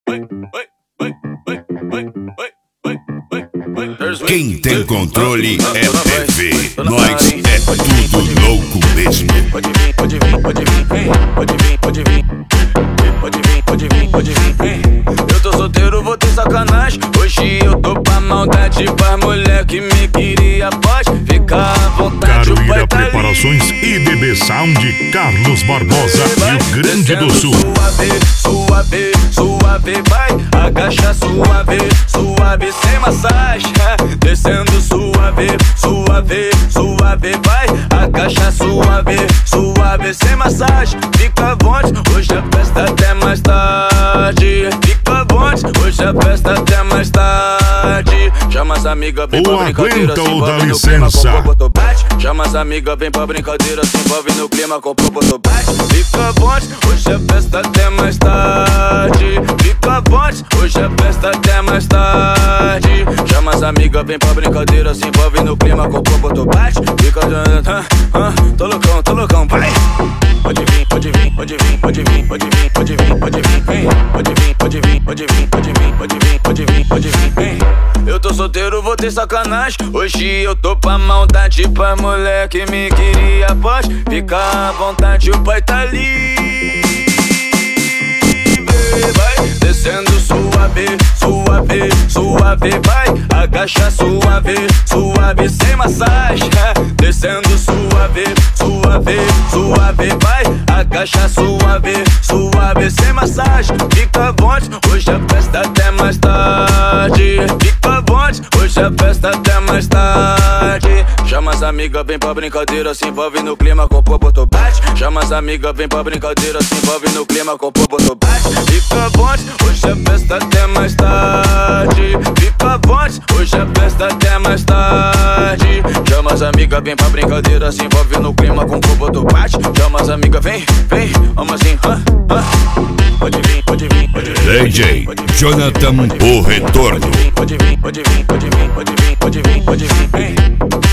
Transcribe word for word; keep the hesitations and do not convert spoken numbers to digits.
Quem tem controle é T V, nós é tudo louco mesmo. Pode vir, pode vir, pode vir, pode vir, pode vir, pode vir, pode vir, pode vir. Eu tô solteiro, vou ter sacanagem. Hoje eu tô pra maldade, pra mulher que me queria. Pode ficar à vontade. Caruíra Preparações e B B Sound, Carlos Barbosa, Rio Grande do Sul. Suave, suave, suave, vai. Agacha suave, suave, sem massagem. Descendo suave, suave, suave, vai. Agacha suave, suave, sem massagem. Fica à vontade, hoje a festa até mais tarde. Fica à vontade, hoje a festa até mais tarde. Chama as amigas, vem pra brincadeira, se envolve no clima com popo bate. Chama as amigas, vem pra brincadeira, se envolve no clima com popo bate. Fica à vontade, hoje a festa até mais tarde. Fica à vontade, hoje a festa até mais tarde. Chama as amigas, vem pra brincadeira, se envolve no clima com popo bate. Fica, ah, ah, tô loucão, tô loucão, vai. Pode vir, pode vir, pode vir, pode vir, pode vir, pode vir, pode vir, pode vir, pode vir, pode vir, pode vir, pode vir, pode vir, pode vir. Eu tô solteiro, vou ter sacanagem. Hoje eu tô pra maldade, pra mulher que me queria. Pode ficar à vontade, o pai tá ali. Vai descendo suave, suave, suave, vai. Agacha suave, suave, sem massagem. Descendo suave, suave, suave, vai. Agacha suave, suave, sem massagem. Fica à vontade, hoje a festa até mais tarde. Fica à vontade, hoje a festa até mais tarde. Chama as amigas, vem pra brincadeira, se envolve no clima com popo bate. Chama as amigas, vem pra brincadeira, se envolve no clima com popo bate. Fica à vontade, hoje a festa até mais tarde. Fica à vontade, hoje a festa até mais tarde. Chama as amigas, vem pra brincadeira, se envolve no clima com popo bate. Chama as amigas, vem, vem, vamos assim, ah, ah. Pode vir, pode vir, pode vir. D J Jonathan, o retorno. Pode vir, pode vir, pode vir, pode vir, pode vir, pode vir, pode vir.